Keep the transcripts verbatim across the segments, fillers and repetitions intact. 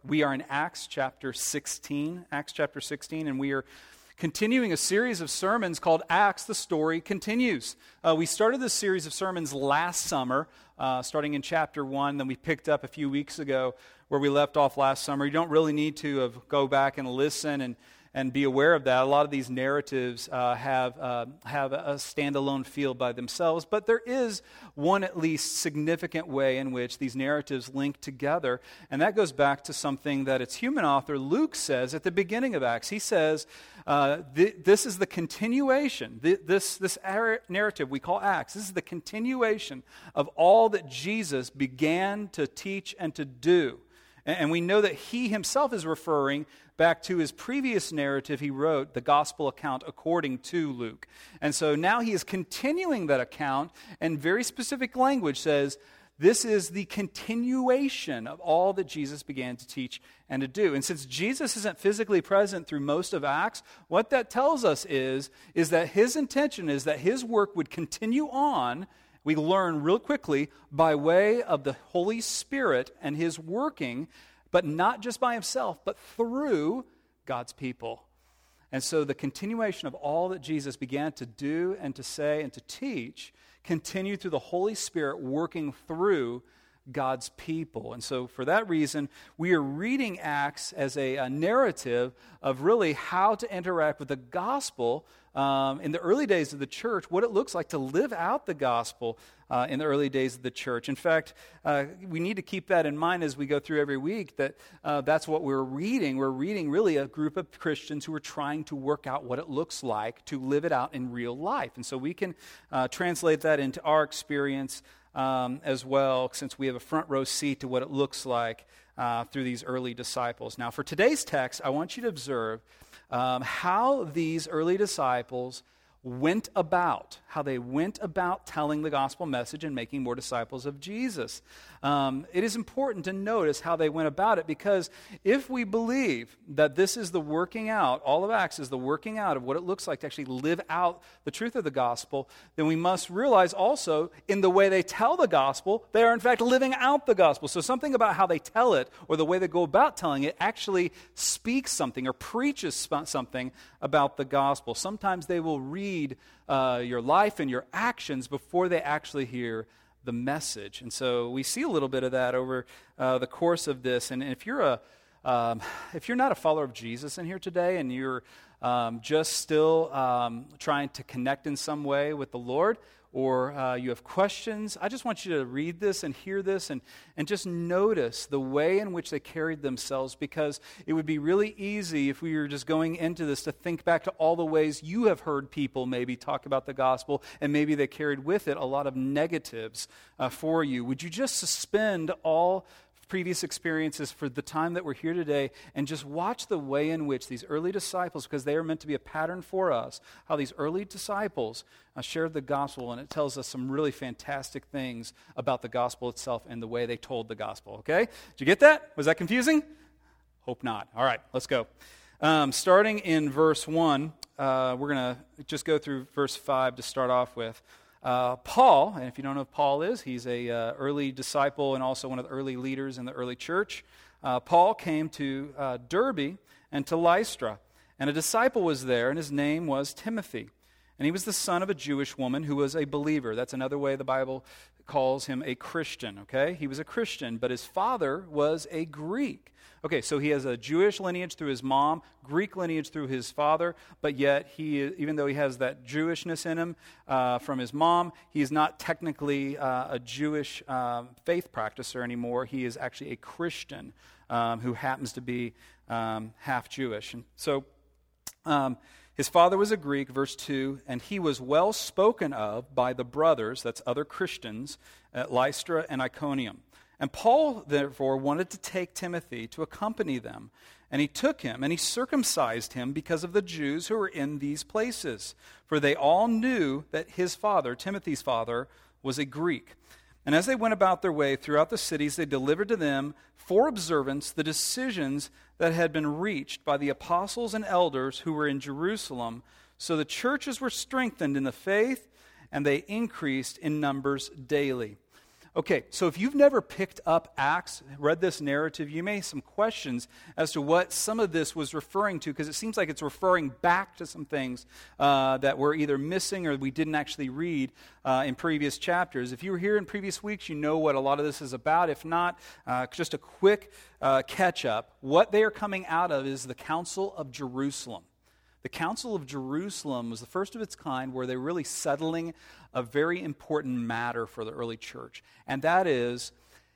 We are in Acts chapter sixteen, Acts chapter sixteen, and we are continuing a series of sermons called Acts, the Story Continues. Uh, we started this series of sermons last summer, uh, starting in chapter one, then we picked up a few weeks ago where we left off last summer. You don't really need to have, go back and listen and and be aware of that. A lot of these narratives uh, have uh, have a standalone feel by themselves, but there is one at least significant way in which these narratives link together, and that goes back to something that its human author Luke says at the beginning of Acts. He says, uh, th- this is the continuation, th- this, this narrative we call Acts, this is the continuation of all that Jesus began to teach and to do. And we know that he himself is referring back to his previous narrative he wrote, the gospel account according to Luke. And so now he is continuing that account, and very specific language says, this is the continuation of all that Jesus began to teach and to do. And since Jesus isn't physically present through most of Acts, what that tells us is, is that his intention is that his work would continue on. We learn real quickly by way of the Holy Spirit and his working, but not just by himself, but through God's people. And so the continuation of all that Jesus began to do and to say and to teach continued through the Holy Spirit working through God's people. And so for that reason, we are reading Acts as a, a narrative of really how to interact with the gospel um, in the early days of the church, what it looks like to live out the gospel uh, in the early days of the church. In fact, uh, we need to keep that in mind as we go through every week, that uh, that's what we're reading. We're reading really a group of Christians who are trying to work out what it looks like to live it out in real life. And so we can uh, translate that into our experience Um, as well, since we have a front row seat to what it looks like uh, through these early disciples. Now, for today's text, I want you to observe um, how these early disciples went about, how they went about telling the gospel message and making more disciples of Jesus. Um, it is important to notice how they went about it, because if we believe that this is the working out, all of Acts is the working out of what it looks like to actually live out the truth of the gospel, then we must realize also in the way they tell the gospel, they are in fact living out the gospel. So something about how they tell it or the way they go about telling it actually speaks something or preaches something about the gospel. Sometimes they will read Uh, your life and your actions before they actually hear the message. And so we see a little bit of that over uh, the course of this. And if you're a um, if you're not a follower of Jesus in here today, and you're um, just still um, trying to connect in some way with the Lord, or uh, you have questions, I just want you to read this and hear this and, and just notice the way in which they carried themselves, because it would be really easy if we were just going into this to think back to all the ways you have heard people maybe talk about the gospel, and maybe they carried with it a lot of negatives uh, for you. Would you just suspend all previous experiences for the time that we're here today and just watch the way in which these early disciples, because they are meant to be a pattern for us, how these early disciples uh, shared the gospel, and it tells us some really fantastic things about the gospel itself and the way they told the gospel, okay? Did you get that? Was that confusing? Hope not. All right, let's go. Um, starting in verse one, uh, we're going to just go through verse five to start off with. Uh, Paul, and if you don't know who Paul is, he's a uh, early disciple and also one of the early leaders in the early church. Uh, Paul came to uh, Derbe and to Lystra, and a disciple was there, and his name was Timothy. And he was the son of a Jewish woman who was a believer. That's another way the Bible calls him a Christian, okay? He was a Christian, but his father was a Greek. Okay, so he has a Jewish lineage through his mom, Greek lineage through his father, but yet he, even though he has that Jewishness in him uh, from his mom, he is not technically uh, a Jewish um, faith practicer anymore. He is actually a Christian um, who happens to be um, half Jewish. And so um, his father was a Greek, verse two, and he was well spoken of by the brothers, that's other Christians, at Lystra and Iconium. And Paul, therefore, wanted to take Timothy to accompany them. And he took him, and he circumcised him because of the Jews who were in these places. For they all knew that his father, Timothy's father, was a Greek. And as they went about their way throughout the cities, they delivered to them for observance the decisions that had been reached by the apostles and elders who were in Jerusalem. So the churches were strengthened in the faith, and they increased in numbers daily. Okay, so if you've never picked up Acts, read this narrative, you may have some questions as to what some of this was referring to, because it seems like it's referring back to some things uh, that were either missing or we didn't actually read uh, in previous chapters. If you were here in previous weeks, you know what a lot of this is about. If not, uh, just a quick uh, catch-up. What they are coming out of is the Council of Jerusalem. The Council of Jerusalem was the first of its kind where they're really settling a very important matter for the early church. And that is,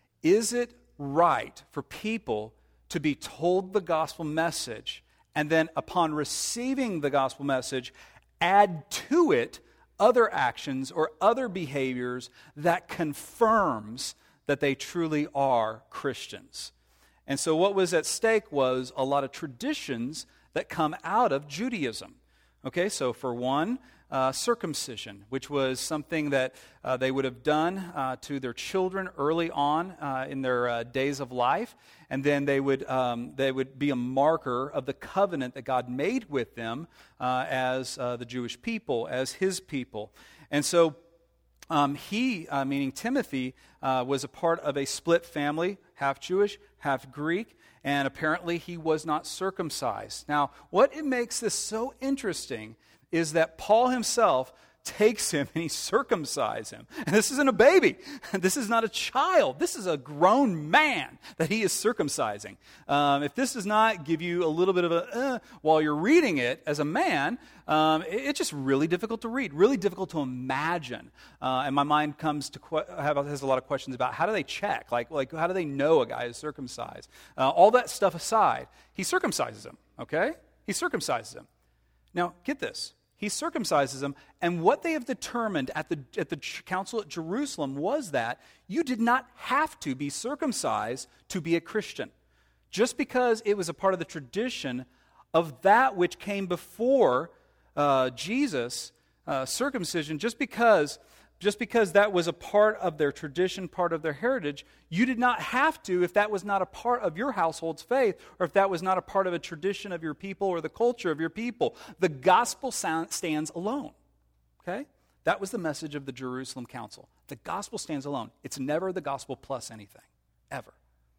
is it right for people to be told the gospel message and then upon receiving the gospel message, add to it other actions or other behaviors that confirms that they truly are Christians? And so what was at stake was a lot of traditions that come out of Judaism. Okay, so for one, uh, circumcision, which was something that uh, they would have done uh, to their children early on uh, in their uh, days of life, and then they would um, they would be a marker of the covenant that God made with them uh, as uh, the Jewish people, as His people. And so um, he, uh, meaning Timothy, uh, was a part of a split family, half Jewish, half Greek. And apparently he was not circumcised. Now, what it makes this so interesting is that Paul himself takes him and he circumcises him. And this isn't a baby. This is not a child. This is a grown man that he is circumcising. Um, if this does not give you a little bit of a, uh, while you're reading it as a man, um, it, it's just really difficult to read, really difficult to imagine. Uh, and my mind comes to, que- have, has a lot of questions about how do they check? Like, like how do they know a guy is circumcised? Uh, all that stuff aside, he circumcises him, okay? He circumcises him. Now, get this. He circumcises them, and what they have determined at the at the council at Jerusalem was that you did not have to be circumcised to be a Christian. Just because it was a part of the tradition of that which came before uh, Jesus, uh, circumcision, just because just because that was a part of their tradition, part of their heritage, you did not have to if that was not a part of your household's faith or if that was not a part of a tradition of your people or the culture of your people. The gospel sound, stands alone, okay? That was the message of the Jerusalem Council. The gospel stands alone. It's never the gospel plus anything, ever.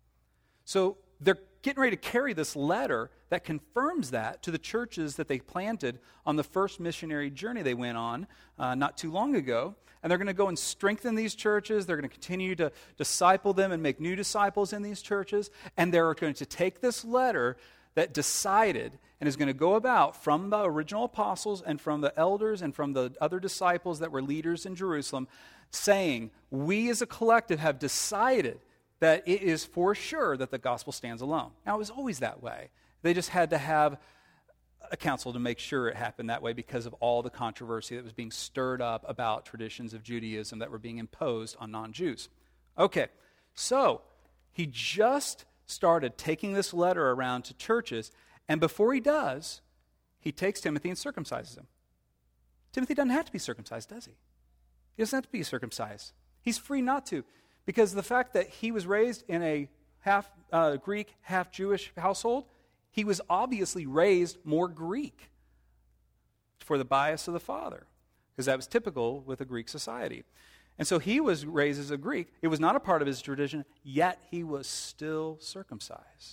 So they're getting ready to carry this letter that confirms that to the churches that they planted on the first missionary journey they went on uh, not too long ago. And they're going to go and strengthen these churches. They're going to continue to disciple them and make new disciples in these churches. And they're going to take this letter that decided and is going to go about from the original apostles and from the elders and from the other disciples that were leaders in Jerusalem, saying, we as a collective have decided that it is for sure that the gospel stands alone. Now, it was always that way. They just had to have a council to make sure it happened that way because of all the controversy that was being stirred up about traditions of Judaism that were being imposed on non-Jews. Okay, so he just started taking this letter around to churches, and before he does, he takes Timothy and circumcises him. Timothy doesn't have to be circumcised, does he? He doesn't have to be circumcised. He's free not to, because the fact that he was raised in a half uh, Greek, half Jewish household, he was obviously raised more Greek for the bias of the father, because that was typical with a Greek society. And so he was raised as a Greek. It was not a part of his tradition, yet he was still circumcised.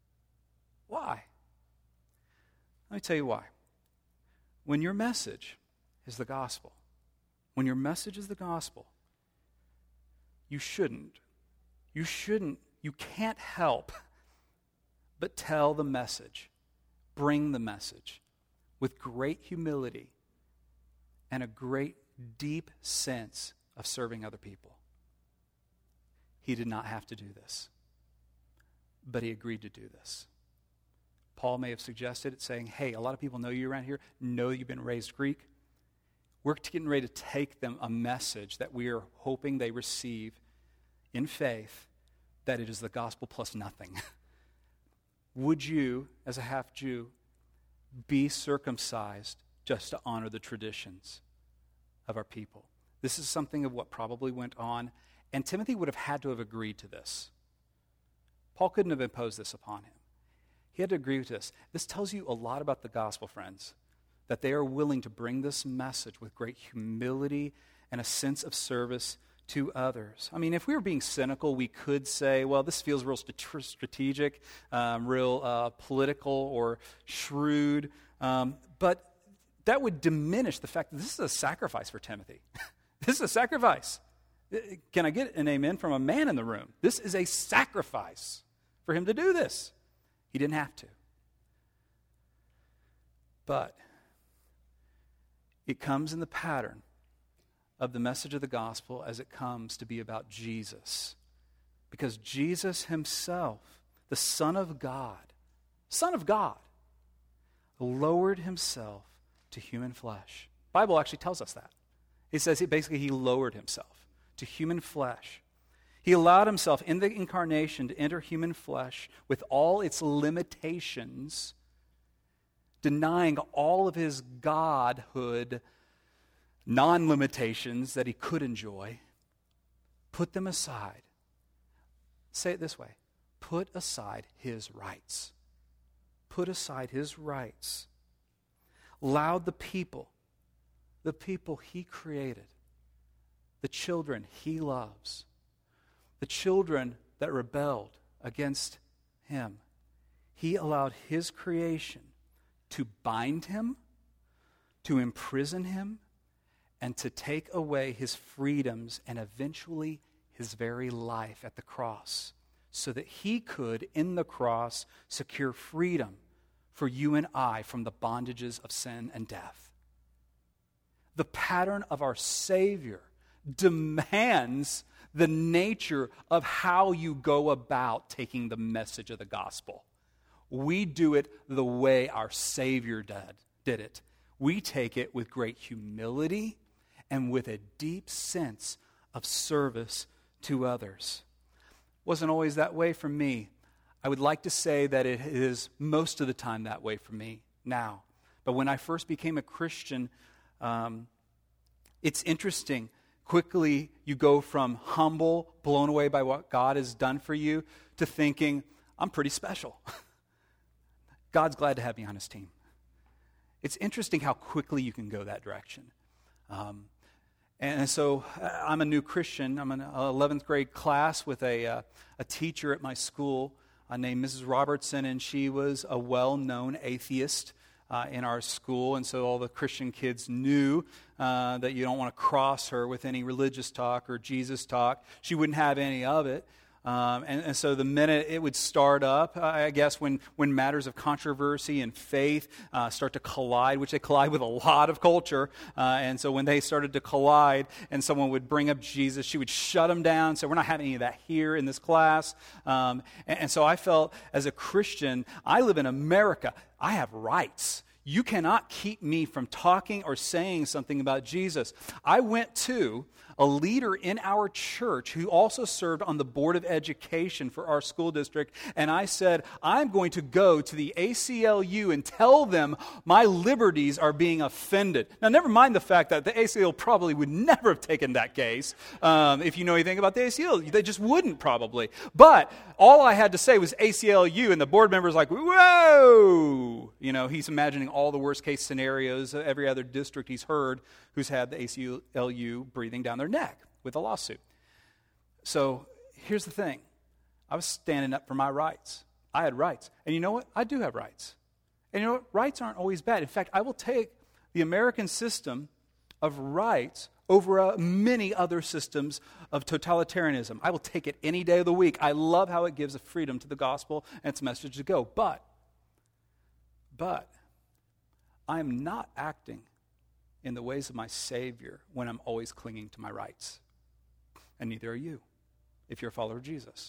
Why? Let me tell you why. When your message is the gospel, when your message is the gospel, you shouldn't, you shouldn't, you can't help but tell the message, bring the message with great humility and a great deep sense of serving other people. He did not have to do this, but he agreed to do this. Paul may have suggested it, saying, hey, a lot of people know you around here, know you've been raised Greek. We're getting ready to take them a message that we are hoping they receive in faith, that it is the gospel plus nothing. Would you, as a half-Jew, be circumcised just to honor the traditions of our people? This is something of what probably went on, and Timothy would have had to have agreed to this. Paul couldn't have imposed this upon him. He had to agree with this. This tells you a lot about the gospel, friends, that they are willing to bring this message with great humility and a sense of service to others. I mean, if we were being cynical, we could say, well, this feels real st- strategic, um, real uh, political or shrewd, um, but that would diminish the fact that this is a sacrifice for Timothy. This is a sacrifice. Can I get an amen from a man in the room? This is a sacrifice for him to do this. He didn't have to. But it comes in the pattern of the message of the gospel as it comes to be about Jesus. Because Jesus himself, the Son of God, Son of God, lowered himself to human flesh. The Bible actually tells us that. It says he, basically he lowered himself to human flesh. He allowed himself in the incarnation to enter human flesh with all its limitations, denying all of his godhood non-limitations that he could enjoy, put them aside. Say it this way: put aside his rights. Put aside his rights. Allowed the people, the people he created, the children he loves, the children that rebelled against him, he allowed his creation to bind him, to imprison him, and to take away his freedoms and eventually his very life at the cross, so that he could, in the cross, secure freedom for you and I from the bondages of sin and death. The pattern of our Savior demands the nature of how you go about taking the message of the gospel. We do it the way our Savior did, did it. We take it with great humility and with a deep sense of service to others. Wasn't always that way for me. I would like to say that it is most of the time that way for me now. But when I first became a Christian, um, it's interesting. Quickly, you go from humble, blown away by what God has done for you, to thinking, I'm pretty special. God's glad to have me on his team. It's interesting how quickly you can go that direction. Um, and so I'm a new Christian. I'm in an eleventh grade class with a, uh, a teacher at my school uh, named Missus Robertson, and she was a well-known atheist Uh, in our school, and so all the Christian kids knew uh, that you don't want to cross her with any religious talk or Jesus talk. She wouldn't have any of it. Um, and, and so the minute it would start up, uh, I guess when, when matters of controversy and faith uh, start to collide, which they collide with a lot of culture, uh, and so when they started to collide and someone would bring up Jesus, she would shut them down, so we're not having any of that here in this class. Um, and, and so I felt, as a Christian, I live in America. I have rights. You cannot keep me from talking or saying something about Jesus. I went to a leader in our church who also served on the board of education for our school district, and I said, I'm going to go to the A C L U and tell them my liberties are being offended. Now, never mind the fact that the A C L U probably would never have taken that case. Um, if you know anything about the A C L U, they just wouldn't probably. But all I had to say was A C L U, and the board member's like, whoa! You know, he's imagining all the worst case scenarios of every other district he's heard who's had the A C L U breathing down their neck with a lawsuit. So here's the thing. I was standing up for my rights. I had rights. And you know what? I do have rights. And you know what? Rights aren't always bad. In fact, I will take the American system of rights over uh, many other systems of totalitarianism. I will take it any day of the week. I love how it gives a freedom to the gospel and its message to go. But, but, I am not acting in the ways of my Savior when I'm always clinging to my rights. And neither are you, if you're a follower of Jesus.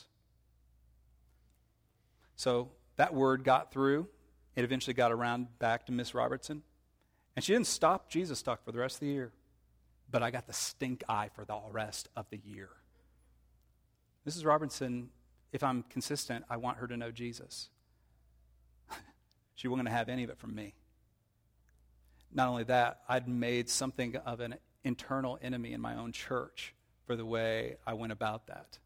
So that word got through. It eventually got around back to Miss Robertson. And she didn't stop Jesus talk for the rest of the year. But I got the stink eye for the rest of the year. Missus Robertson, if I'm consistent, I want her to know Jesus. She wasn't going to have any of it from me. Not only that, I'd made something of an internal enemy in my own church for the way I went about that.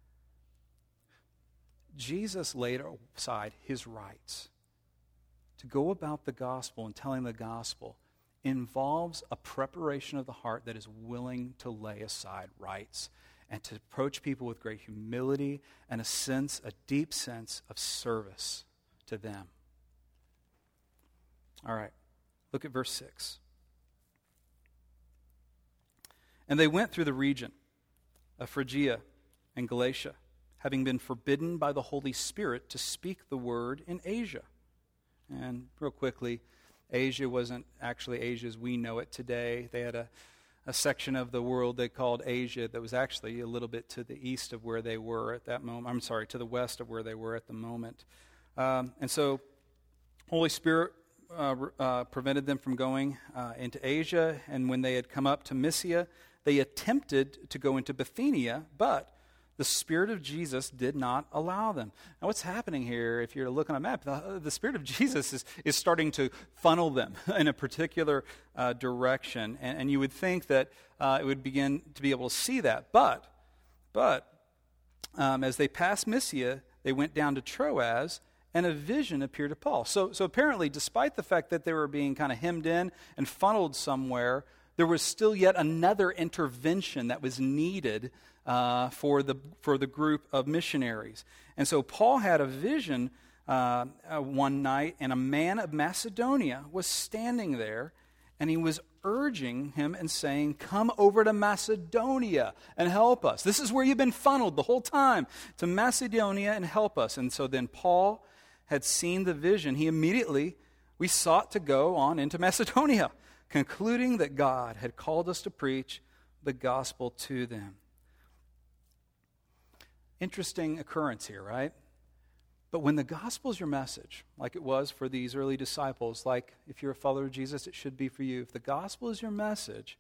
Jesus laid aside his rights to go about the gospel and telling the gospel involves a preparation of the heart that is willing to lay aside rights and to approach people with great humility and a sense, a deep sense of service to them. All right, look at verse six. And they went through the region of Phrygia and Galatia, having been forbidden by the Holy Spirit to speak the word in Asia. And real quickly, Asia wasn't actually Asia as we know it today. They had a, a section of the world they called Asia that was actually a little bit to the east of where they were at that moment. I'm sorry, to the west of where they were at the moment. Um, and so, Holy Spirit uh, uh, prevented them from going uh, into Asia. And when they had come up to Mysia, they attempted to go into Bithynia, but the Spirit of Jesus did not allow them. Now, what's happening here, if you're to look on a map, the, the Spirit of Jesus is, is starting to funnel them in a particular uh, direction. And, and you would think that uh, it would begin to be able to see that. But, but um, as they passed Mysia, they went down to Troas, and a vision appeared to Paul. So, so apparently, despite the fact that they were being kind of hemmed in and funneled somewhere, there was still yet another intervention that was needed uh, for the for the group of missionaries. And so Paul had a vision uh, uh, one night, and a man of Macedonia was standing there, and he was urging him and saying, "Come over to Macedonia and help us. This is where you've been funneled the whole time, to Macedonia and help us." And so then Paul had seen the vision. He immediately, we sought to go on into Macedonia, concluding that God had called us to preach the gospel to them. Interesting occurrence here, right? But when the gospel is your message, like it was for these early disciples, like if you're a follower of Jesus, it should be for you. If the gospel is your message,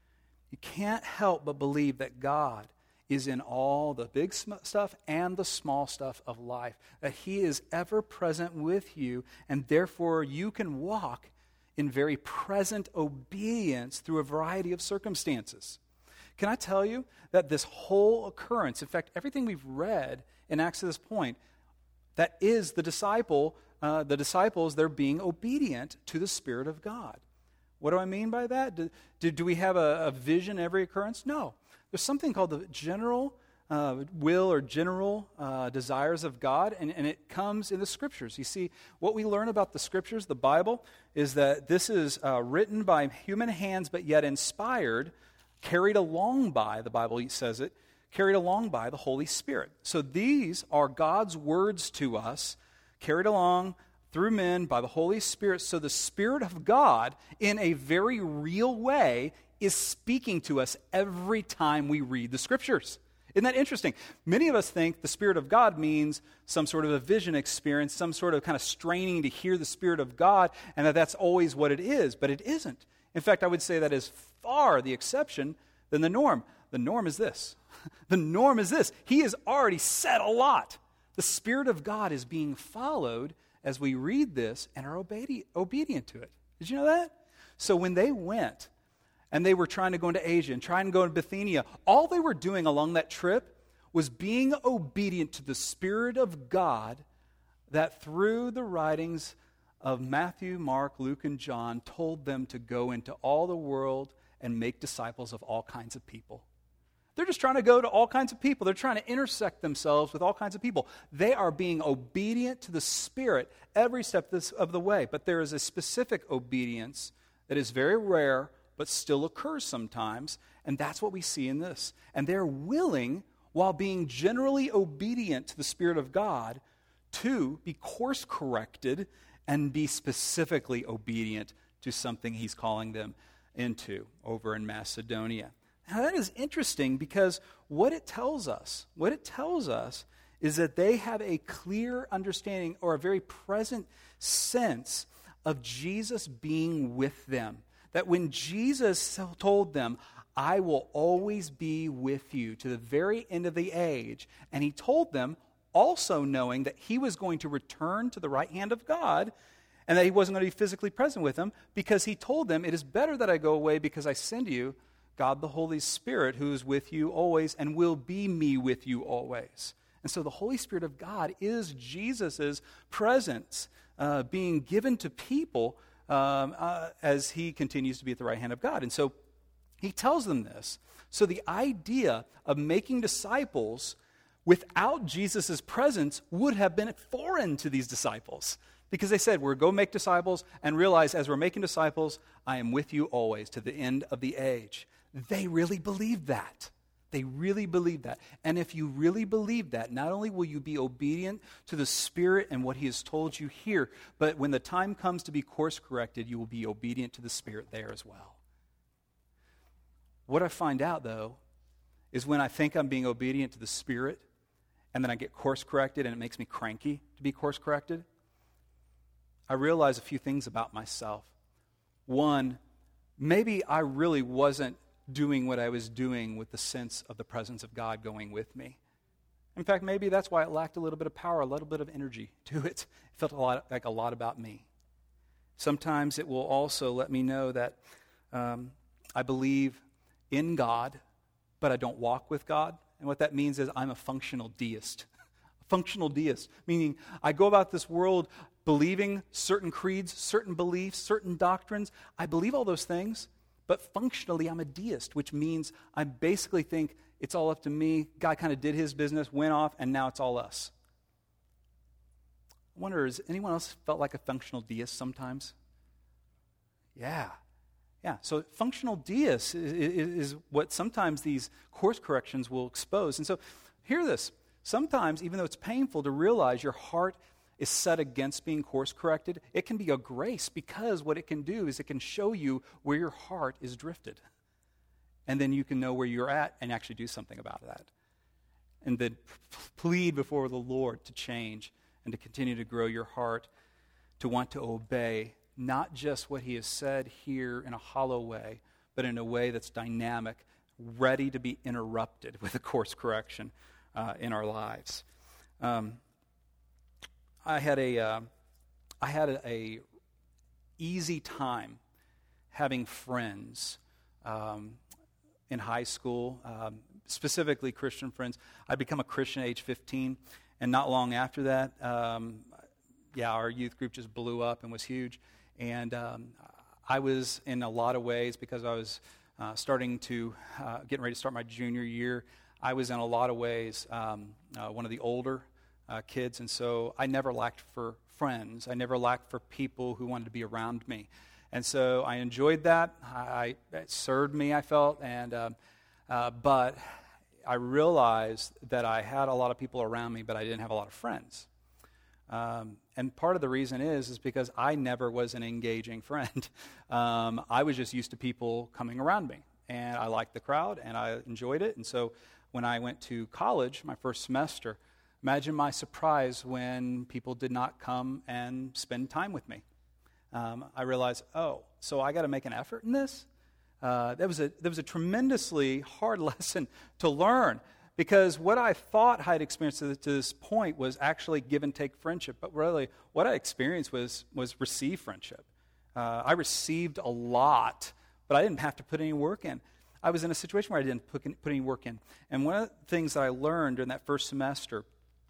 you can't help but believe that God is in all the big stuff and the small stuff of life, that He is ever present with you, and therefore you can walk in very present obedience through a variety of circumstances. Can I tell you that this whole occurrence, in fact, everything we've read in Acts to this point, that is the disciple, uh, the disciples, they're being obedient to the Spirit of God. What do I mean by that? Do, do, do we have a, a vision every occurrence? No. There's something called the general uh, will or general uh, desires of God, and, and it comes in the Scriptures. You see, what we learn about the Scriptures, the Bible, is that this is uh, written by human hands, but yet inspired, carried along by, the Bible says it, carried along by the Holy Spirit. So these are God's words to us, carried along through men by the Holy Spirit. So the Spirit of God, in a very real way, is speaking to us every time we read the Scriptures. Isn't that interesting? Many of us think the Spirit of God means some sort of a vision experience, some sort of kind of straining to hear the Spirit of God, and that that's always what it is, but it isn't. In fact, I would say that is far the exception than the norm. The norm is this. The norm is this. He has already said a lot. The Spirit of God is being followed as we read this and are obedi- obedient to it. Did you know that? So when they went and they were trying to go into Asia and trying to go into Bithynia, all they were doing along that trip was being obedient to the Spirit of God that through the writings of Matthew, Mark, Luke, and John told them to go into all the world and make disciples of all kinds of people. They're just trying to go to all kinds of people. They're trying to intersect themselves with all kinds of people. They are being obedient to the Spirit every step of the way. But there is a specific obedience that is very rare but still occurs sometimes, and that's what we see in this. And they're willing, while being generally obedient to the Spirit of God, to be course-corrected and be specifically obedient to something He's calling them into over in Macedonia. Now that is interesting because what it tells us, what it tells us is that they have a clear understanding or a very present sense of Jesus being with them. That when Jesus told them, "I will always be with you to the very end of the age," and He told them, also knowing that He was going to return to the right hand of God, and that He wasn't going to be physically present with them, because He told them, "It is better that I go away because I send you God the Holy Spirit, who is with you always and will be me with you always." And so the Holy Spirit of God is Jesus' presence uh, being given to people um, uh, as he continues to be at the right hand of God. And so he tells them this. So the idea of making disciples without Jesus' presence would have been foreign to these disciples, because they said, we're going to go make disciples, and realize as we're making disciples, I am with you always to the end of the age. They really believed that. They really believed that. And if you really believe that, not only will you be obedient to the Spirit and what he has told you here, but when the time comes to be course corrected, you will be obedient to the Spirit there as well. What I find out, though, is when I think I'm being obedient to the Spirit, and then I get course corrected and it makes me cranky to be course corrected, I realize a few things about myself. One, maybe I really wasn't doing what I was doing with the sense of the presence of God going with me. In fact, maybe that's why it lacked a little bit of power, a little bit of energy to it. It felt a lot like a lot about me. Sometimes it will also let me know that um, I believe in God, but I don't walk with God. And what that means is I'm a functional deist. A functional deist, meaning I go about this world believing certain creeds, certain beliefs, certain doctrines. I believe all those things, but functionally I'm a deist, which means I basically think it's all up to me. God kind of did his business, went off, and now it's all us. I wonder, has anyone else felt like a functional deist sometimes? Yeah. Yeah, so functional deist is, is, is what sometimes these course corrections will expose. And so hear this. Sometimes, even though it's painful to realize your heart is set against being course corrected, it can be a grace, because what it can do is it can show you where your heart is drifted. And then you can know where you're at and actually do something about that. And then plead before the Lord to change and to continue to grow your heart, to want to obey not just what he has said here in a hollow way, but in a way that's dynamic, ready to be interrupted with a course correction uh, in our lives. Um, I had a, uh, I had a, a easy time having friends um, in high school, um, specifically Christian friends. I'd become a Christian at age fifteen, and not long after that, um, yeah, our youth group just blew up and was huge. And um, I was, in a lot of ways, because I was uh, starting to, uh, getting ready to start my junior year, I was in a lot of ways um, uh, one of the older uh, kids, and so I never lacked for friends. I never lacked for people who wanted to be around me. And so I enjoyed that. I, it served me, I felt, and uh, uh, but I realized that I had a lot of people around me, but I didn't have a lot of friends. Um, and part of the reason is, is because I never was an engaging friend. Um, I was just used to people coming around me, and I liked the crowd, and I enjoyed it. And so when I went to college, my first semester, imagine my surprise when people did not come and spend time with me. Um, I realized, oh, so I got to make an effort in this? Uh, that was a, that was a tremendously hard lesson to learn. Because what I thought I had experienced to this point was actually give and take friendship. But really, what I experienced was, was receive friendship. Uh, I received a lot, but I didn't have to put any work in. I was in a situation where I didn't put, put any work in. And one of the things that I learned during that first semester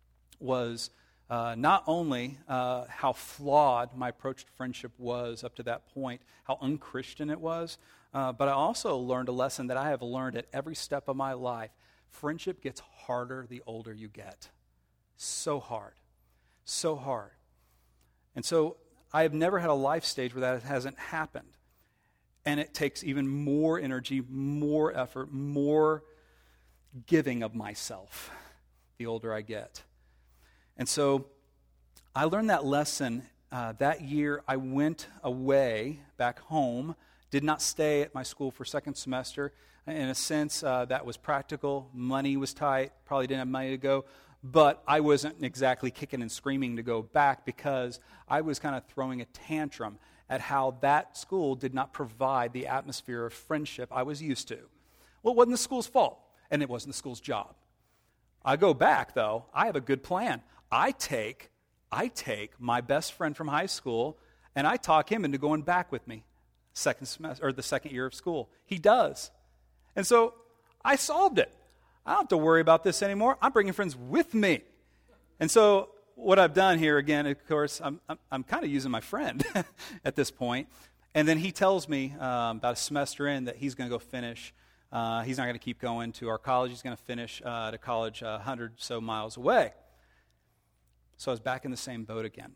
was uh, not only uh, how flawed my approach to friendship was up to that point, how unchristian it was, uh, but I also learned a lesson that I have learned at every step of my life. Friendship gets harder the older you get. So hard. So hard. And so I have never had a life stage where that hasn't happened. And it takes even more energy, more effort, more giving of myself the older I get. And so I learned that lesson uh, that year. I went away back home, did not stay at my school for second semester. In a sense, uh, that was practical. Money was tight. Probably didn't have money to go. But I wasn't exactly kicking and screaming to go back, because I was kind of throwing a tantrum at how that school did not provide the atmosphere of friendship I was used to. Well, it wasn't the school's fault, and it wasn't the school's job. I go back, though. I have a good plan. I take, I take my best friend from high school, and I talk him into going back with me second semester or the second year of school. He does. And so I solved it. I don't have to worry about this anymore. I'm bringing friends with me. And so what I've done here, again, of course, I'm, I'm, I'm kind of using my friend at this point. And then he tells me um, about a semester in that he's going to go finish. Uh, he's not going to keep going to our college. He's going to finish uh, at a college uh, one hundred so miles away. So I was back in the same boat again.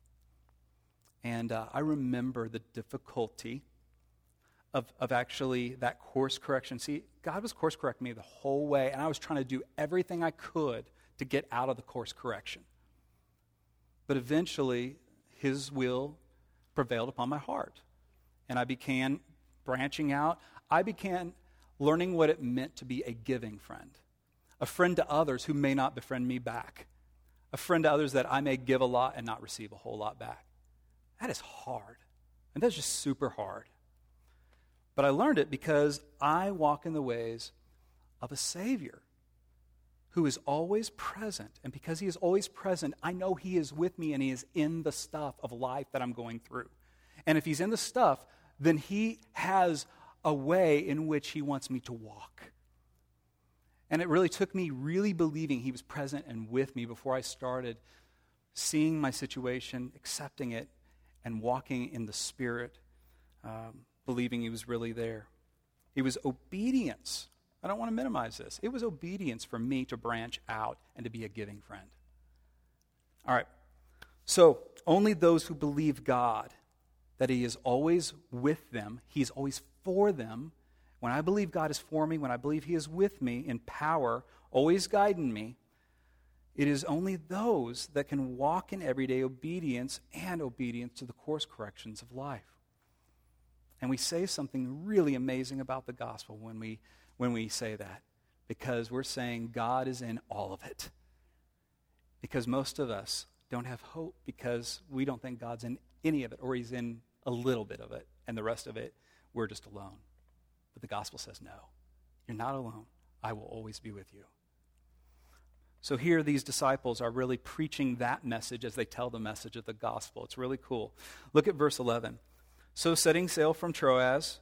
And uh, I remember the difficulty of, of actually that course correction. See, God was course correcting me the whole way, and I was trying to do everything I could to get out of the course correction. But eventually, his will prevailed upon my heart. And I began branching out. I began learning what it meant to be a giving friend, a friend to others who may not befriend me back, a friend to others that I may give a lot and not receive a whole lot back. That is hard. And that's just super hard. But I learned it because I walk in the ways of a Savior who is always present. And because he is always present, I know he is with me and he is in the stuff of life that I'm going through. And if he's in the stuff, then he has a way in which he wants me to walk. And it really took me really believing he was present and with me before I started seeing my situation, accepting it, and walking in the Spirit, um, believing he was really there. It was obedience. I don't want to minimize this. It was obedience for me to branch out and to be a giving friend. All right. So, only those who believe God, that he is always with them, he's always for them. When I believe God is for me, when I believe he is with me in power, always guiding me, it is only those that can walk in everyday obedience and obedience to the course corrections of life. And we say something really amazing about the gospel when we when we say that, because we're saying God is in all of it. Because most of us don't have hope because we don't think God's in any of it, or he's in a little bit of it, and the rest of it, we're just alone. But the gospel says, no, you're not alone. I will always be with you. So here these disciples are really preaching that message as they tell the message of the gospel. It's really cool. Look at verse eleven. So setting sail from Troas,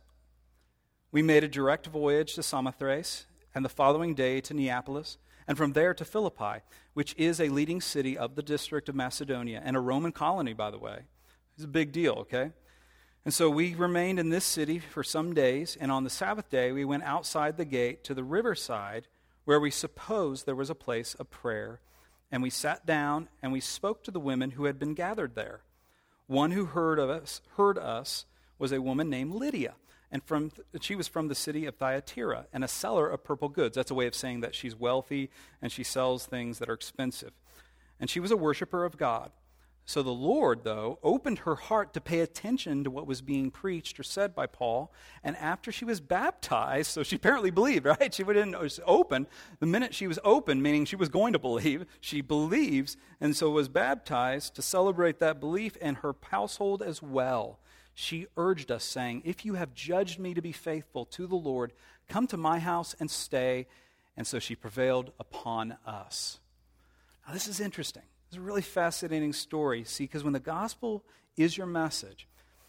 we made a direct voyage to Samothrace, and the following day to Neapolis, and from there to Philippi, which is a leading city of the district of Macedonia, and a Roman colony, by the way. It's a big deal, okay? And so we remained in this city for some days, and on the Sabbath day we went outside the gate to the riverside, where we supposed there was a place of prayer. And we sat down, and we spoke to the women who had been gathered there. One who heard of us, heard us was a woman named Lydia, and from she was from the city of Thyatira, and a seller of purple goods. That's a way of saying that she's wealthy, and she sells things that are expensive. And she was a worshiper of God. So the Lord, though, opened her heart to pay attention to what was being preached or said by Paul. And after she was baptized, so she apparently believed, right? She didn't was open. The minute she was open, meaning she was going to believe, she believes, and so was baptized to celebrate that belief, and her household as well. She urged us, saying, if you have judged me to be faithful to the Lord, come to my house and stay. And so she prevailed upon us. Now this is interesting. It's a really fascinating story, see, because when the gospel is your message,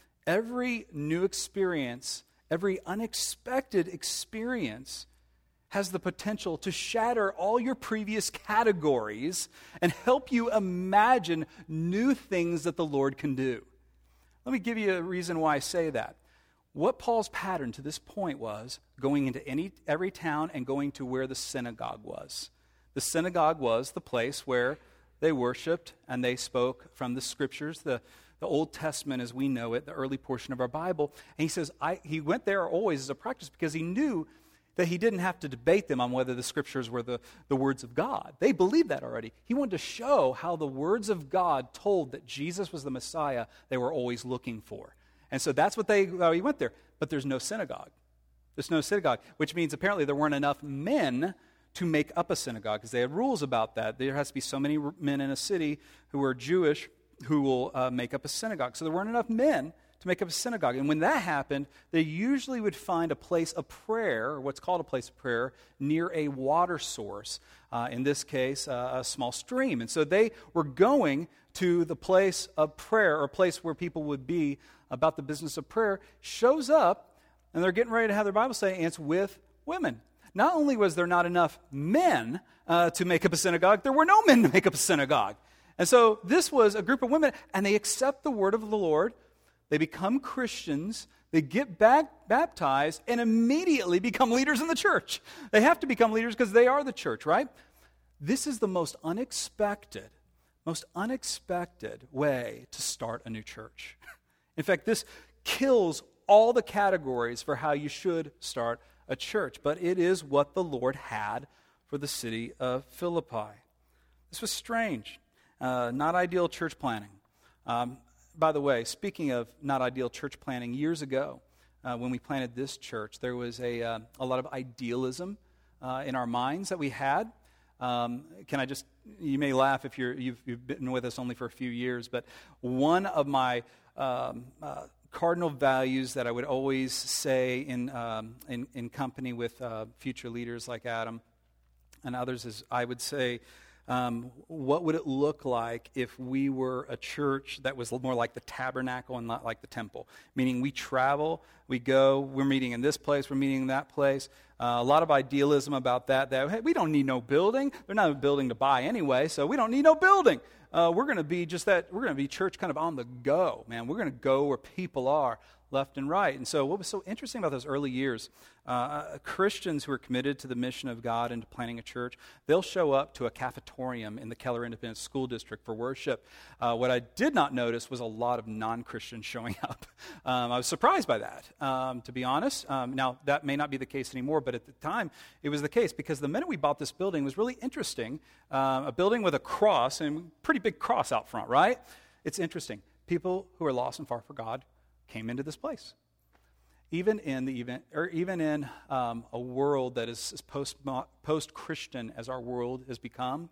every new experience, every unexpected experience has the potential to shatter all your previous categories and help you imagine new things that the Lord can do. Let me give you a reason why I say that. What Paul's pattern to this point was going into any every town and going to where the synagogue was. The synagogue was the place where they worshiped and they spoke from the scriptures, the, the Old Testament as we know it, the early portion of our Bible. And he says I, he went there always as a practice because he knew that he didn't have to debate them on whether the scriptures were the, the words of God. They believed that already. He wanted to show how the words of God told that Jesus was the Messiah they were always looking for. And so that's what they, uh, he went there. But there's no synagogue. There's no synagogue, which means apparently there weren't enough men to make up a synagogue, because they had rules about that. There has to be so many men in a city who are Jewish who will uh, make up a synagogue. So there weren't enough men to make up a synagogue. And when that happened, they usually would find a place of prayer, or what's called a place of prayer, near a water source. Uh, in this case, uh, a small stream. And so they were going to the place of prayer, or a place where people would be about the business of prayer, shows up, and they're getting ready to have their Bible study, and it's with women. Not only was there not enough men uh, to make up a synagogue, there were no men to make up a synagogue. And so this was a group of women, and they accept the word of the Lord. They become Christians. They get back, baptized and immediately become leaders in the church. They have to become leaders because they are the church, right? This is the most unexpected, most unexpected way to start a new church. In fact, this kills all the categories for how you should start a church, but it is what the Lord had for the city of Philippi. This was strange, uh, not ideal church planning. Um, By the way, speaking of not ideal church planning, years ago, uh, when we planted this church, there was a, uh, a lot of idealism uh, in our minds that we had. Um, can I just, you may laugh if you're, you've, you've been with us only for a few years, but one of my um, uh, cardinal values that I would always say in, um, in, in company with uh, future leaders like Adam and others is I would say, Um, what would it look like if we were a church that was more like the tabernacle and not like the temple? Meaning we travel, we go, we're meeting in this place, we're meeting in that place. Uh, a lot of idealism about that, that, hey, we don't need no building. They're not a building to buy anyway, so we don't need no building. Uh, we're going to be just that, we're going to be church kind of on the go, man. We're going to go where people are, left and right. And so what was so interesting about those early years, uh, Christians who are committed to the mission of God and to planning a church, they'll show up to a cafetorium in the Keller Independent School District for worship. Uh, what I did not notice was a lot of non-Christians showing up. Um, I was surprised by that, um, to be honest. Um, now, that may not be the case anymore, but at the time, it was the case because the minute we bought this building was really interesting. Uh, a building with a cross, and pretty big cross out front, right? It's interesting. People who are lost and far from God came into this place. Even in the event, or even in um, a world that is as post post-Christian as our world has become,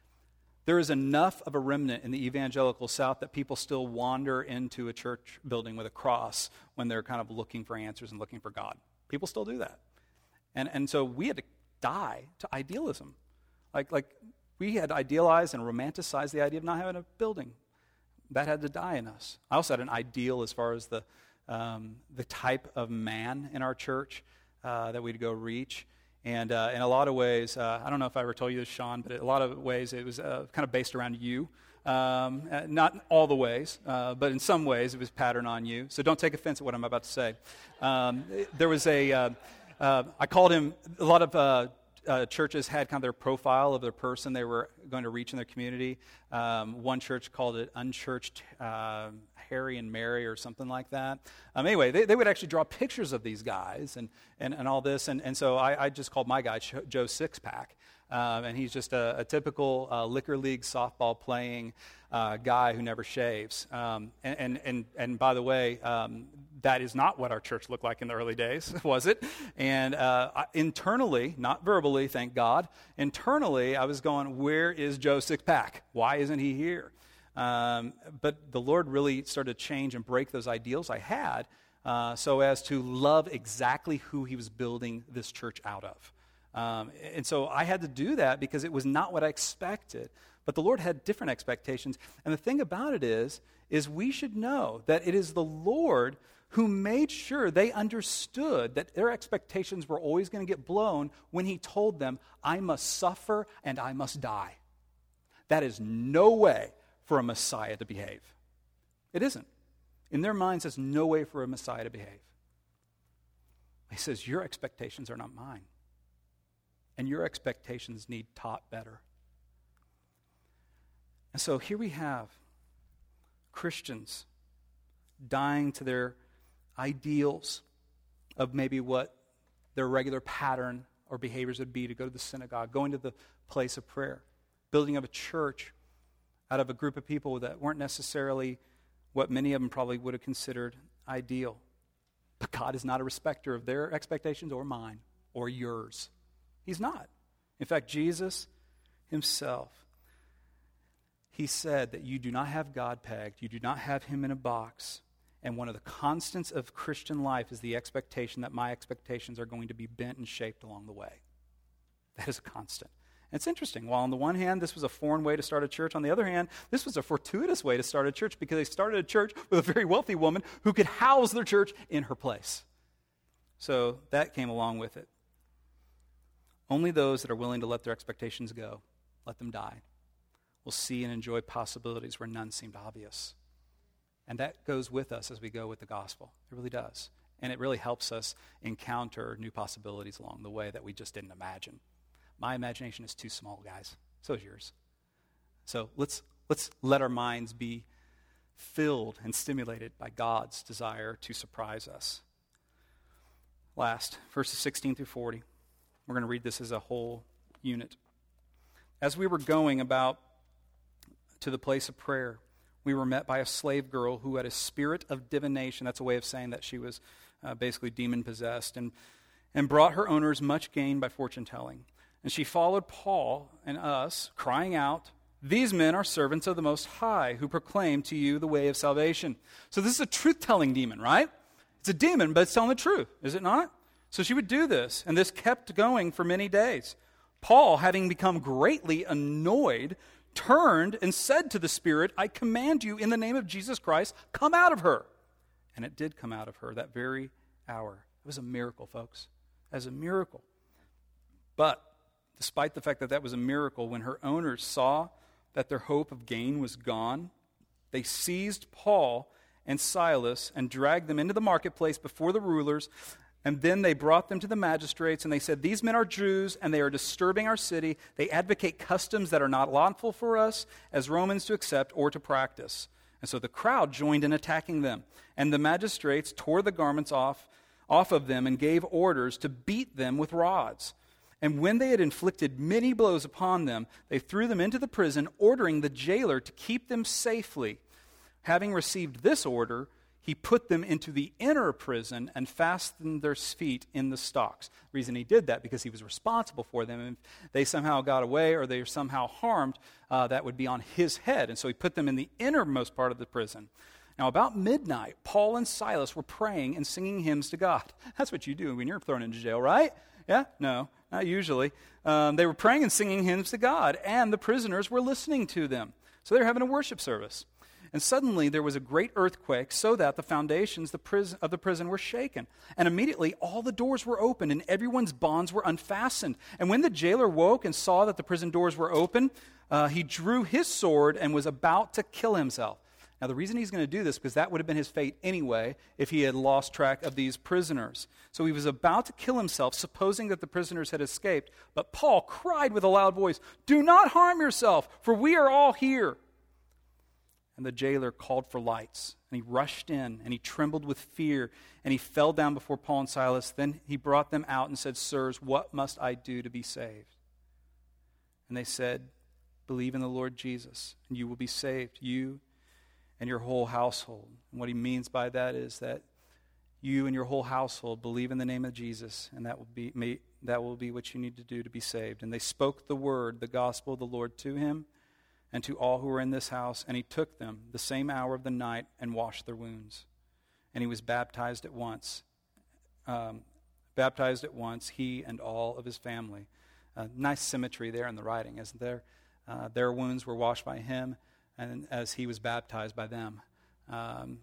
there is enough of a remnant in the evangelical South that people still wander into a church building with a cross when they're kind of looking for answers and looking for God. People still do that, and and so we had to die to idealism, like like we had idealized and romanticized the idea of not having a building. That had to die in us. I also had an ideal as far as the um, the type of man in our church uh, that we'd go reach. And uh, in a lot of ways, uh, I don't know if I ever told you this, Sean, but in a lot of ways it was uh, kind of based around you. Um, uh, not all the ways, uh, but in some ways it was patterned on you. So don't take offense at what I'm about to say. Um, there was a, uh, uh, I called him, a lot of uh, Uh, churches had kind of their profile of their person they were going to reach in their community. Um, one church called it Unchurched uh, Harry and Mary or something like that. Um, anyway, they, they would actually draw pictures of these guys and, and, and all this. And, and so I, I just called my guy Joe Sixpack. Um, and he's just a, a typical uh, liquor league softball playing uh, guy who never shaves. Um, and, and, and, and by the way, um, that is not what our church looked like in the early days, was it? And uh, internally, not verbally, thank God, internally I was going, where is Joe Sixpack? Why isn't he here? Um, but the Lord really started to change and break those ideals I had uh, so as to love exactly who he was building this church out of. Um, and so I had to do that because it was not what I expected. But the Lord had different expectations. And the thing about it is, is we should know that it is the Lord who made sure they understood that their expectations were always going to get blown when he told them, I must suffer and I must die. That is no way for a Messiah to behave. It isn't. In their minds, there's no way for a Messiah to behave. He says, your expectations are not mine. And your expectations need taught better. And so here we have Christians dying to their ideals of maybe what their regular pattern or behaviors would be to go to the synagogue, going to the place of prayer, building up a church out of a group of people that weren't necessarily what many of them probably would have considered ideal. But God is not a respecter of their expectations or mine or yours. He's not. In fact, Jesus himself, he said that you do not have God pegged. You do not have him in a box. And one of the constants of Christian life is the expectation that my expectations are going to be bent and shaped along the way. That is a constant. And it's interesting. While on the one hand, this was a foreign way to start a church, on the other hand, this was a fortuitous way to start a church because they started a church with a very wealthy woman who could house their church in her place. So that came along with it. Only those that are willing to let their expectations go, let them die, will see and enjoy possibilities where none seemed obvious. And that goes with us as we go with the gospel. It really does. And it really helps us encounter new possibilities along the way that we just didn't imagine. My imagination is too small, guys. So is yours. So let's let's let our minds be filled and stimulated by God's desire to surprise us. Last, verses sixteen through forty. We're going to read this as a whole unit. As we were going about to the place of prayer, we were met by a slave girl who had a spirit of divination. That's a way of saying that she was uh, basically demon-possessed, and, and brought her owners much gain by fortune-telling. And she followed Paul and us, crying out, "These men are servants of the Most High, who proclaim to you the way of salvation." So this is a truth-telling demon, right? It's a demon, but it's telling the truth, is it not? So she would do this, and this kept going for many days. Paul, having become greatly annoyed, turned and said to the spirit, "I command you in the name of Jesus Christ, come out of her." And it did come out of her that very hour. It was a miracle, folks. It was a miracle. But despite the fact that that was a miracle, when her owners saw that their hope of gain was gone, they seized Paul and Silas and dragged them into the marketplace before the rulers. And then they brought them to the magistrates, and they said, "These men are Jews, and they are disturbing our city. They advocate customs that are not lawful for us as Romans to accept or to practice." And so the crowd joined in attacking them. And the magistrates tore the garments off, off of them and gave orders to beat them with rods. And when they had inflicted many blows upon them, they threw them into the prison, ordering the jailer to keep them safely. Having received this order, he put them into the inner prison and fastened their feet in the stocks. The reason he did that, because he was responsible for them. And if they somehow got away or they were somehow harmed, uh, that would be on his head. And so he put them in the innermost part of the prison. Now, about midnight, Paul and Silas were praying and singing hymns to God. That's what you do when you're thrown into jail, right? Yeah? No, not usually. Um, they were praying and singing hymns to God, and the prisoners were listening to them. So they were having a worship service. And suddenly there was a great earthquake, so that the foundations the prison, of the prison were shaken. And immediately all the doors were opened, and everyone's bonds were unfastened. And when the jailer woke and saw that the prison doors were open, uh, he drew his sword and was about to kill himself. Now, the reason he's going to do this, because that would have been his fate anyway if he had lost track of these prisoners. So he was about to kill himself, supposing that the prisoners had escaped. But Paul cried with a loud voice, "Do not harm yourself, for we are all here." And the jailer called for lights, and he rushed in, and he trembled with fear, and he fell down before Paul and Silas. Then he brought them out and said, "Sirs, what must I do to be saved?" And they said, "Believe in the Lord Jesus, and you will be saved, you and your whole household." And what he means by that is that you and your whole household believe in the name of Jesus, and that will be that will be what you need to do to be saved. And they spoke the word, the gospel of the Lord, to him and to all who were in this house, and he took them the same hour of the night and washed their wounds. And he was baptized at once. Um, baptized at once, he and all of his family. Uh, nice symmetry there in the writing, isn't there? Uh, their wounds were washed by him, and as he was baptized by them, um,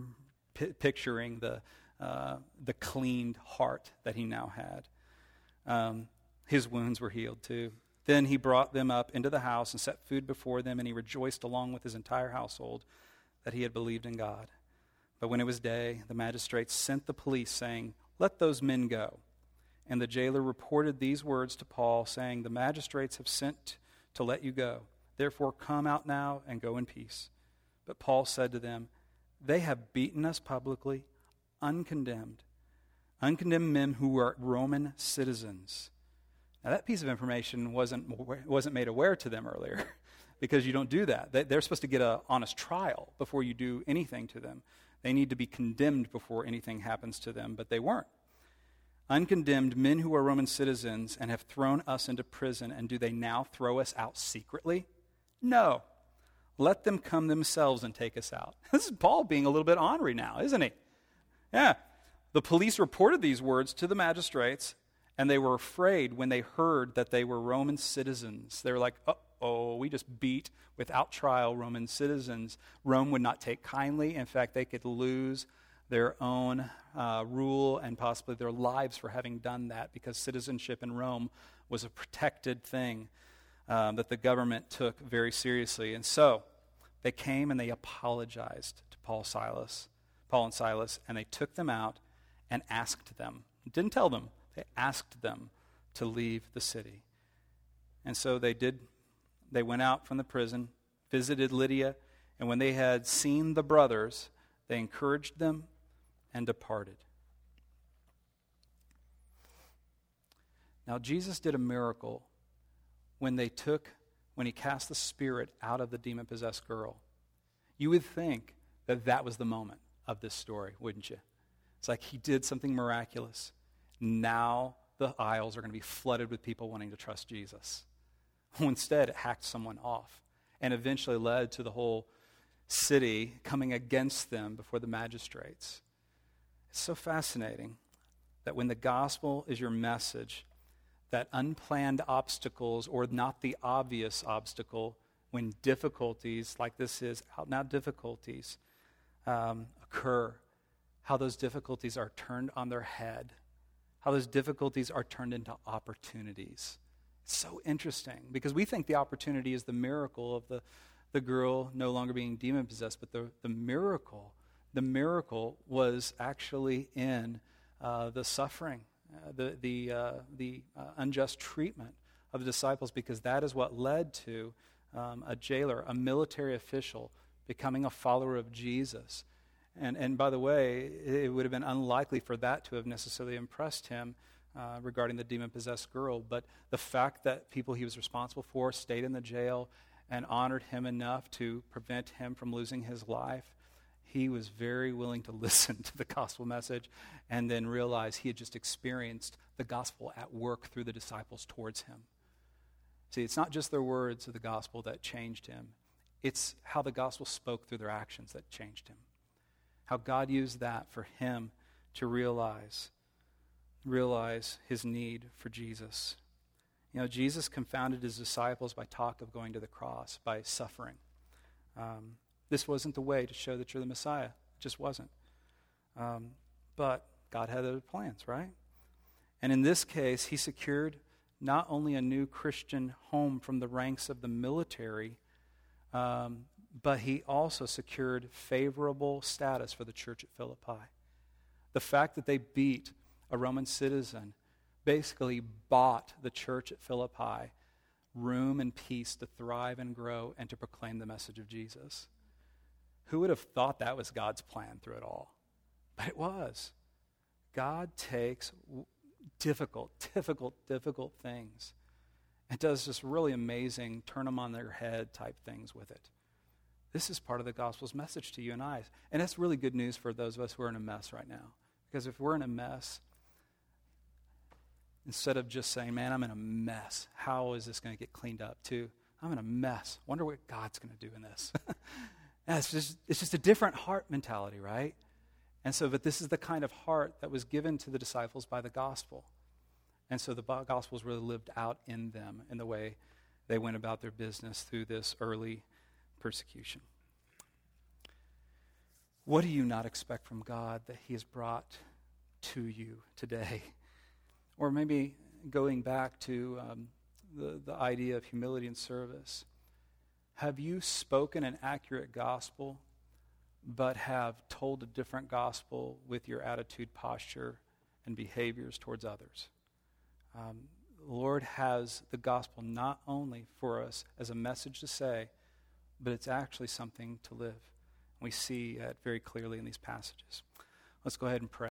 p- picturing the uh, the cleaned heart that he now had. Um, his wounds were healed too. Then he brought them up into the house and set food before them, and he rejoiced along with his entire household that he had believed in God. But when it was day, the magistrates sent the police, saying, "Let those men go." And the jailer reported these words to Paul, saying, "The magistrates have sent to let you go. Therefore come out now and go in peace." But Paul said to them, "They have beaten us publicly, uncondemned, uncondemned men who are Roman citizens." Now, that piece of information wasn't wasn't made aware to them earlier, because you don't do that. They're supposed to get an honest trial before you do anything to them. They need to be condemned before anything happens to them, but they weren't. Uncondemned men who are Roman citizens and have thrown us into prison, and do they now throw us out secretly? No. Let them come themselves and take us out. This is Paul being a little bit ornery now, isn't he? Yeah. The police reported these words to the magistrates, and they were afraid when they heard that they were Roman citizens. They were like, uh-oh, we just beat, without trial, Roman citizens. Rome would not take kindly. In fact, they could lose their own uh, rule and possibly their lives for having done that, because citizenship in Rome was a protected thing. um, that the government took very seriously. And so they came and they apologized to Paul, Silas, Paul and Silas, and they took them out and asked them. Didn't tell them. They asked them to leave the city. And so they did. They went out from the prison, visited Lydia, and when they had seen the brothers, they encouraged them and departed. Now, Jesus did a miracle when they took, when he cast the spirit out of the demon-possessed girl. You would think that that was the moment of this story, wouldn't you? It's like he did something miraculous. Now the aisles are going to be flooded with people wanting to trust Jesus. Instead, it hacked someone off and eventually led to the whole city coming against them before the magistrates. It's so fascinating that when the gospel is your message, that unplanned obstacles, or not the obvious obstacle, when difficulties like this is, out and out difficulties um, occur, how those difficulties are turned on their head, how those difficulties are turned into opportunities. It's so interesting because we think the opportunity is the miracle of the, the girl no longer being demon-possessed, but the, the miracle, the miracle was actually in uh, the suffering, uh, the, the, uh, the uh, unjust treatment of the disciples, because that is what led to um, a jailer, a military official, becoming a follower of Jesus. And, and by the way, it would have been unlikely for that to have necessarily impressed him uh, regarding the demon-possessed girl. But the fact that people he was responsible for stayed in the jail and honored him enough to prevent him from losing his life, he was very willing to listen to the gospel message and then realize he had just experienced the gospel at work through the disciples towards him. See, it's not just their words of the gospel that changed him. It's how the gospel spoke through their actions that changed him. How God used that for him to realize, realize his need for Jesus. You know, Jesus confounded his disciples by talk of going to the cross, by suffering. Um, this wasn't the way to show that you're the Messiah. It just wasn't. Um, but God had other plans, right? And in this case, he secured not only a new Christian home from the ranks of the military, um, but he also secured favorable status for the church at Philippi. The fact that they beat a Roman citizen basically bought the church at Philippi room and peace to thrive and grow and to proclaim the message of Jesus. Who would have thought that was God's plan through it all? But it was. God takes difficult, difficult, difficult things and does just really amazing, turn them on their head type things with it. This is part of the gospel's message to you and I. And that's really good news for those of us who are in a mess right now. Because if we're in a mess, instead of just saying, man, I'm in a mess, how is this going to get cleaned up? To, I'm in a mess. Wonder what God's going to do in this. it's, just, it's just a different heart mentality, right? And so, but this is the kind of heart that was given to the disciples by the gospel. And so the gospel was really lived out in them in the way they went about their business through this early persecution. What do you not expect from God that he has brought to you today? Or maybe going back to um, the, the idea of humility and service. Have you spoken an accurate gospel, but have told a different gospel with your attitude, posture, and behaviors towards others? Um, the Lord has the gospel not only for us as a message to say, but it's actually something to live. We see that very clearly in these passages. Let's go ahead and pray.